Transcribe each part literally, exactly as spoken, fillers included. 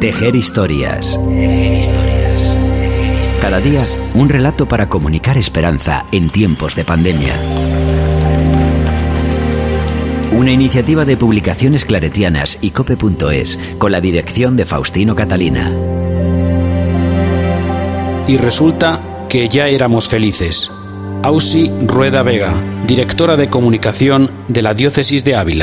Tejer historias. Cada día, un relato para comunicar esperanza en tiempos de pandemia. Una iniciativa de Publicaciones Claretianas y cope punto es, con la dirección de Faustino Catalina. Y resulta que ya éramos felices. Ausi Rueda Vega, directora de comunicación de la Diócesis de Ávila.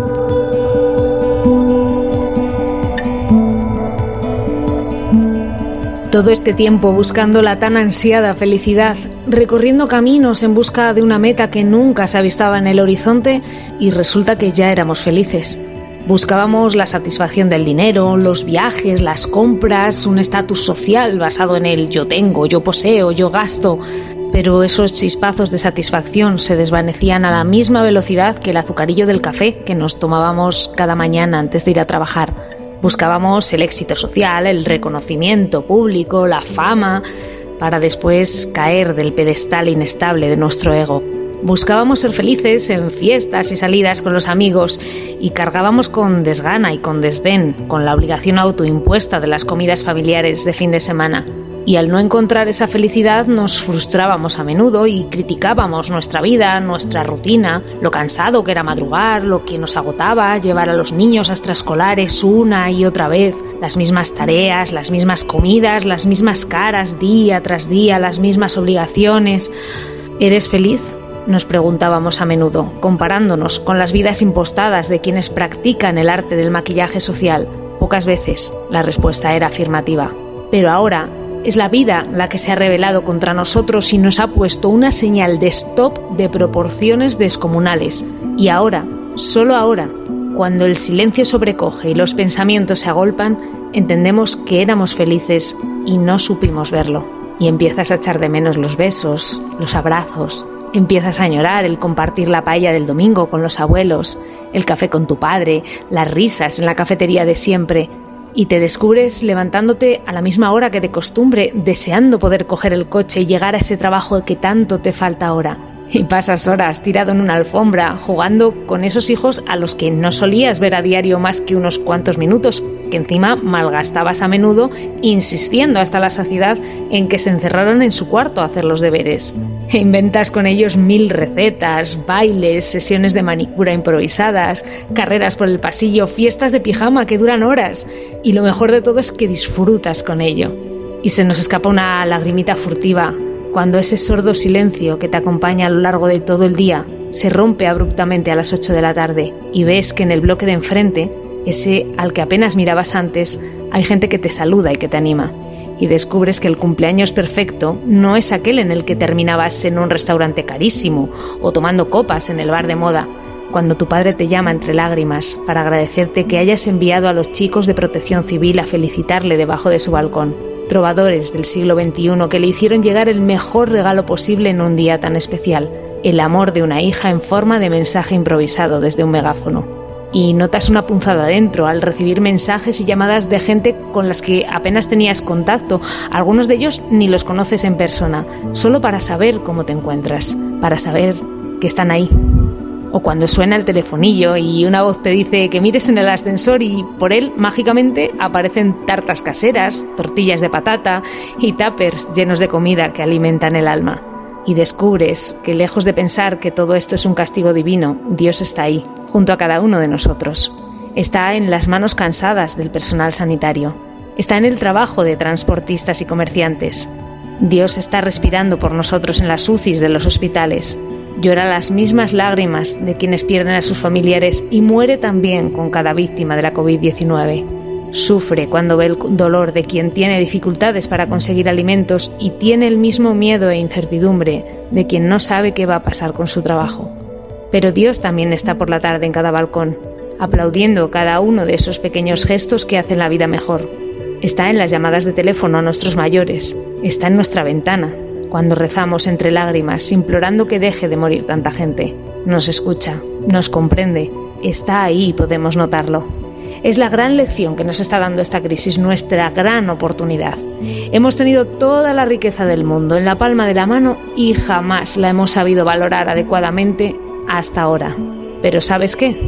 Todo este tiempo buscando la tan ansiada felicidad, recorriendo caminos en busca de una meta que nunca se avistaba en el horizonte, y resulta que ya éramos felices. Buscábamos la satisfacción del dinero, los viajes, las compras, un estatus social basado en el yo tengo, yo poseo, yo gasto, pero esos chispazos de satisfacción se desvanecían a la misma velocidad que el azucarillo del café que nos tomábamos cada mañana antes de ir a trabajar. Buscábamos el éxito social, el reconocimiento público, la fama, para después caer del pedestal inestable de nuestro ego. Buscábamos ser felices en fiestas y salidas con los amigos y cargábamos con desgana y con desdén con la obligación autoimpuesta de las comidas familiares de fin de semana. Y al no encontrar esa felicidad nos frustrábamos a menudo y criticábamos nuestra vida, nuestra rutina, lo cansado que era madrugar, lo que nos agotaba llevar a los niños a extraescolares una y otra vez, las mismas tareas, las mismas comidas, las mismas caras día tras día, las mismas obligaciones. ¿Eres feliz?, nos preguntábamos a menudo, comparándonos con las vidas impostadas de quienes practican el arte del maquillaje social. Pocas veces la respuesta era afirmativa. Pero ahora es la vida la que se ha rebelado contra nosotros y nos ha puesto una señal de stop de proporciones descomunales. Y ahora, solo ahora, cuando el silencio sobrecoge y los pensamientos se agolpan, entendemos que éramos felices y no supimos verlo. Y empiezas a echar de menos los besos, los abrazos. Empiezas a añorar el compartir la paella del domingo con los abuelos, el café con tu padre, las risas en la cafetería de siempre. Y te descubres levantándote a la misma hora que de costumbre, deseando poder coger el coche y llegar a ese trabajo que tanto te falta ahora. Y pasas horas tirado en una alfombra, jugando con esos hijos a los que no solías ver a diario más que unos cuantos minutos, que encima malgastabas a menudo, insistiendo hasta la saciedad en que se encerraran en su cuarto a hacer los deberes. E inventas con ellos mil recetas, bailes, sesiones de manicura improvisadas, carreras por el pasillo, fiestas de pijama que duran horas. Y lo mejor de todo es que disfrutas con ello. Y se nos escapa una lagrimita furtiva cuando ese sordo silencio que te acompaña a lo largo de todo el día se rompe abruptamente a las ocho de la tarde y ves que en el bloque de enfrente, ese al que apenas mirabas antes, hay gente que te saluda y que te anima. Y descubres que el cumpleaños perfecto no es aquel en el que terminabas en un restaurante carísimo o tomando copas en el bar de moda, cuando tu padre te llama entre lágrimas para agradecerte que hayas enviado a los chicos de Protección Civil a felicitarle debajo de su balcón. Trovadores del siglo veintiuno que le hicieron llegar el mejor regalo posible en un día tan especial, el amor de una hija en forma de mensaje improvisado desde un megáfono. Y notas una punzada dentro al recibir mensajes y llamadas de gente con las que apenas tenías contacto, algunos de ellos ni los conoces en persona, solo para saber cómo te encuentras, para saber que están ahí. O cuando suena el telefonillo y una voz te dice que mires en el ascensor y por él mágicamente aparecen tartas caseras, tortillas de patata y tuppers llenos de comida que alimentan el alma. Y descubres que lejos de pensar que todo esto es un castigo divino, Dios está ahí, junto a cada uno de nosotros. Está en las manos cansadas del personal sanitario. Está en el trabajo de transportistas y comerciantes. Dios está respirando por nosotros en las U C Is de los hospitales. Llora las mismas lágrimas de quienes pierden a sus familiares y muere también con cada víctima de la covid diecinueve. Sufre cuando ve el dolor de quien tiene dificultades para conseguir alimentos y tiene el mismo miedo e incertidumbre de quien no sabe qué va a pasar con su trabajo. Pero Dios también está por la tarde en cada balcón, aplaudiendo cada uno de esos pequeños gestos que hacen la vida mejor. Está en las llamadas de teléfono a nuestros mayores, está en nuestra ventana, cuando rezamos entre lágrimas, implorando que deje de morir tanta gente. Nos escucha, nos comprende, está ahí y podemos notarlo. Es la gran lección que nos está dando esta crisis, nuestra gran oportunidad. Hemos tenido toda la riqueza del mundo en la palma de la mano y jamás la hemos sabido valorar adecuadamente hasta ahora. Pero ¿sabes qué?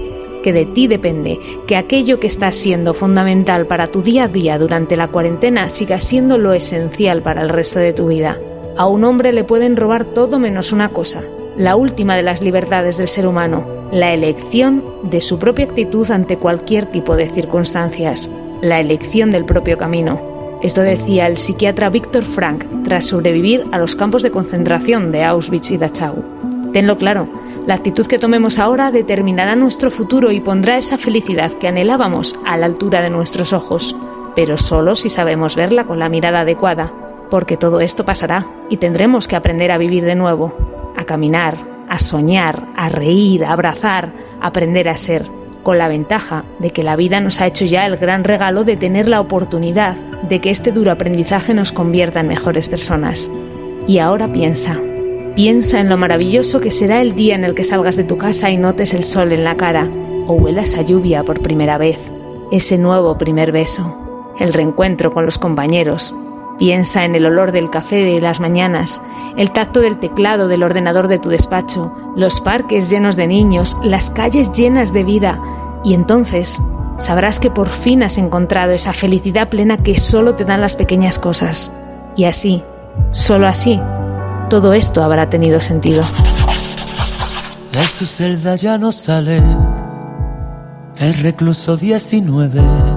que de ti depende que aquello que está siendo fundamental para tu día a día durante la cuarentena siga siendo lo esencial para el resto de tu vida. A un hombre le pueden robar todo menos una cosa, la última de las libertades del ser humano, la elección de su propia actitud ante cualquier tipo de circunstancias, la elección del propio camino. Esto decía el psiquiatra Viktor Frankl tras sobrevivir a los campos de concentración de Auschwitz y Dachau. Tenlo claro, la actitud que tomemos ahora determinará nuestro futuro y pondrá esa felicidad que anhelábamos a la altura de nuestros ojos, pero solo si sabemos verla con la mirada adecuada, porque todo esto pasará y tendremos que aprender a vivir de nuevo, a caminar, a soñar, a reír, a abrazar, a aprender a ser, con la ventaja de que la vida nos ha hecho ya el gran regalo de tener la oportunidad de que este duro aprendizaje nos convierta en mejores personas. Y ahora piensa, piensa en lo maravilloso que será el día en el que salgas de tu casa y notes el sol en la cara, o huelas a lluvia por primera vez, ese nuevo primer beso, el reencuentro con los compañeros. Piensa en el olor del café de las mañanas, el tacto del teclado del ordenador de tu despacho, los parques llenos de niños, las calles llenas de vida, y entonces sabrás que por fin has encontrado esa felicidad plena que solo te dan las pequeñas cosas. Y así, solo así, todo esto habrá tenido sentido. De su celda ya no sale el recluso diecinueve,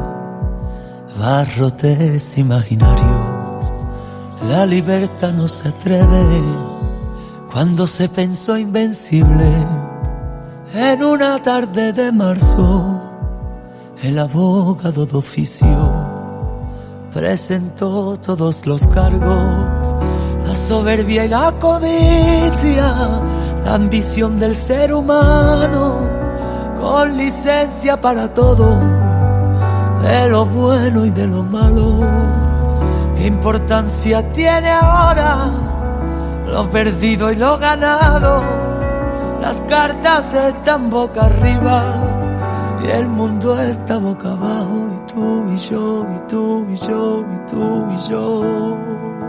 barrotes imaginarios, la libertad no se atreve. Cuando se pensó invencible, en una tarde de marzo, el abogado de oficio presentó todos los cargos, la soberbia y la codicia, la ambición del ser humano, con licencia para todo, de lo bueno y de lo malo. ¿Qué importancia tiene ahora lo perdido y lo ganado? Las cartas están boca arriba y el mundo está boca abajo, y tú y yo, y tú y yo, y tú y yo,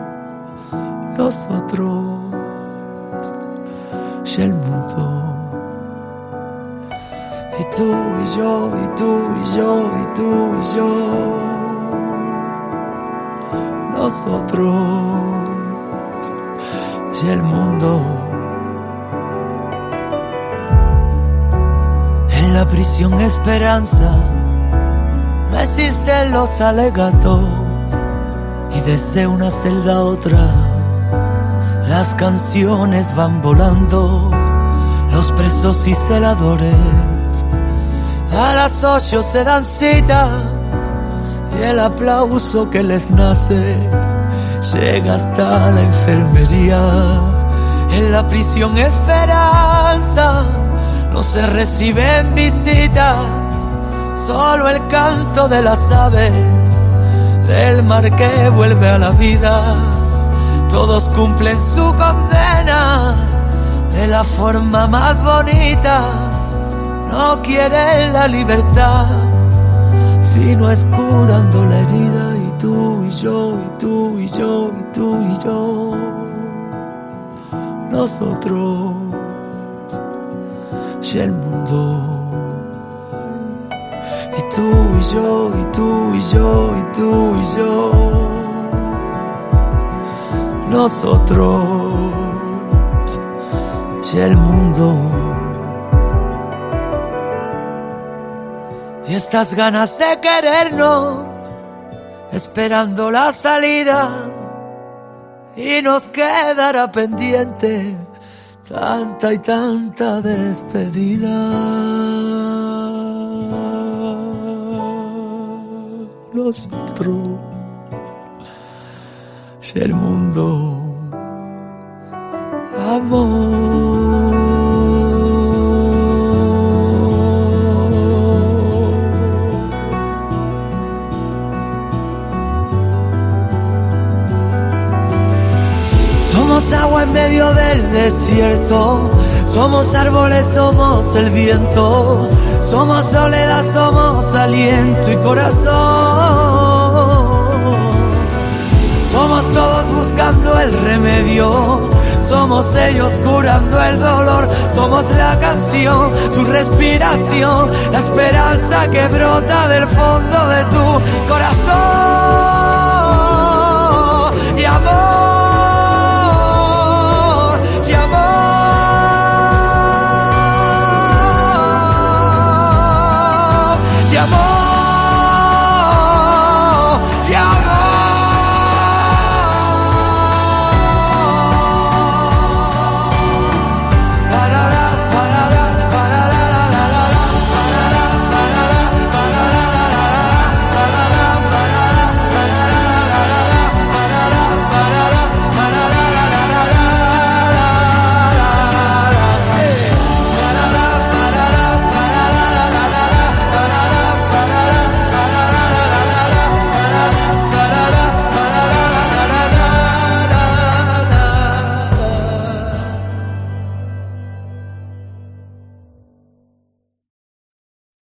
nosotros y el mundo. Y tú y yo, y tú y yo, y tú y yo, nosotros y el mundo. En la prisión esperanza no existen los alegatos, y desde una celda a otra las canciones van volando. Los presos y celadores a las ocho se dan cita, y el aplauso que les nace llega hasta la enfermería. En la prisión esperanza no se reciben visitas, solo el canto de las aves del mar que vuelve a la vida. Todos cumplen su condena de la forma más bonita. No quieren la libertad, sino es curando la herida. Y tú y yo, y tú y yo, y tú y yo, nosotros y el mundo. Y tú y yo, y tú y yo, y tú y yo, nosotros y el mundo. Y estas ganas de querernos, esperando la salida, y nos quedará pendiente tanta y tanta despedida. Nosotros y el mundo, amor. Somos agua en medio del desierto, somos árboles, somos el viento, somos soledad, somos aliento y corazón. Somos todos buscando el remedio, somos ellos curando el dolor. Somos la canción, tu respiración, la esperanza que brota del fondo de tu corazón.